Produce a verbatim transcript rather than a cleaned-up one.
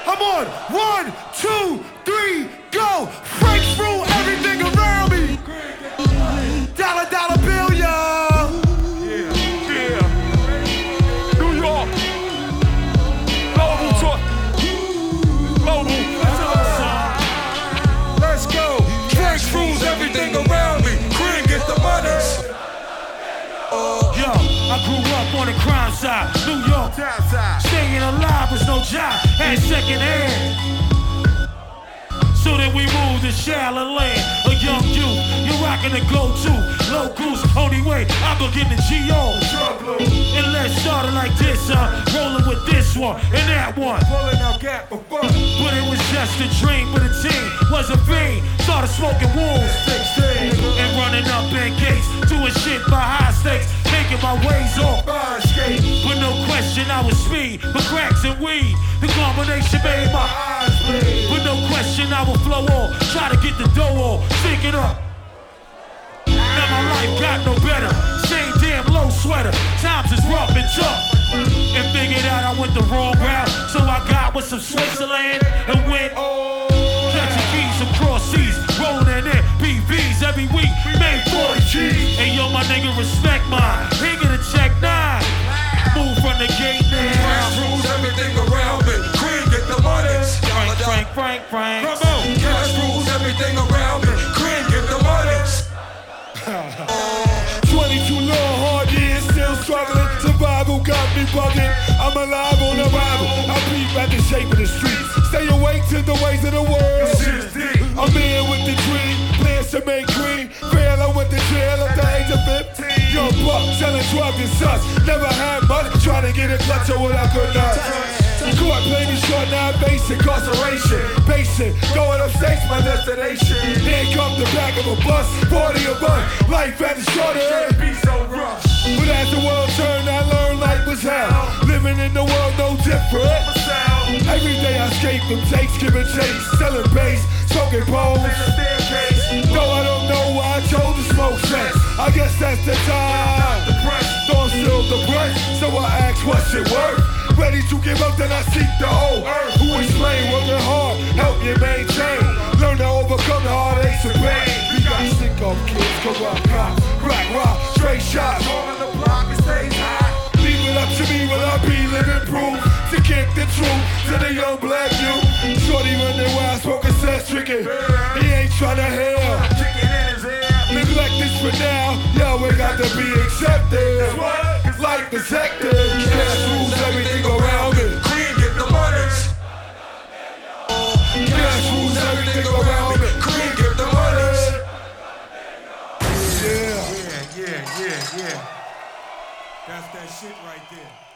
I'm on. One, two, three, go. Frank's rule everything around me. Dollar, dollar bill, y'all. Yeah, yeah. New York. Global talk. Global. Let's go. Frank's rules everything around me. Cream get the money. Yo, I grew up on the crime side, New York. Staying alive was no job, had second hand. So then we moved to Shaolin Land, a young youth. You're rocking the go-to, low goose, only way I'm gonna get the G O. And let's start it like this, huh? Rolling with this one and that one. Pulling out gap for fun. But it was just a dream, but the team was a fiend. Started smoking wolves and running up in gates, doing shit by high stakes, making my ways off. But no question I was speed, but cracks and weed, the combination made my eyes bleed. But no question I would flow on, try to get the dough on, stick it up. Now my life got no better, same damn low sweater, times is rough and tough. And figured out I went the wrong route, so I got with some Switzerland and went oh, catching keys from cross seas, rolling in P Vs every week, made forty G's. And yo, my nigga, respect mine. He get a check nine. Move from the gate now. Cash rules everything around me. Cream get the money. Frank, Frank, Frank, Frank. Come on. Cash rules everything around me. Cream get the money. twenty-two long hard years, still struggling. Survival got me bugging. I'm alive on arrival. I peep at the shape of the streets. Stay awake to the ways of the world. I'm here with the dream, plans to make green. Fail, I went to jail at the age of fifteen. Young buck selling drugs and such. Never had much, trying to get a clutch of what I could not. Court play me short, now I face incarceration. Basic, going upstate, my destination. Here comes the back of a bus, forty a month. Life at the shorter end be so rough. But as the world turned, I learned life was hell. Living in the world no different. Every day I escape from takes, giving chase, selling bass, smoking poles. Though I don't know why I chose to smoke sex. I guess that's the time. Don't still the breath, so I ask what's it worth. Ready to give up, then I seek the whole earth. Who explain, working hard, help you maintain. Learn to overcome the heartaches and pain. We got stick up kids, corrupt cops, crack rock, straight shots. All on the block and stays high. Leave it up to me, will I be living proof to kick the truth to the young black youth. Shorty running wild, smoking sex, drinking. He ain't trying to hear. Neglect this for now, yo, we got to be accepted. It's like the sector. Cash rules everything around me. Cream get the money. Cash rules everything around me. Cream get the money. Yeah. Yeah, yeah, yeah, yeah. That's that shit right there.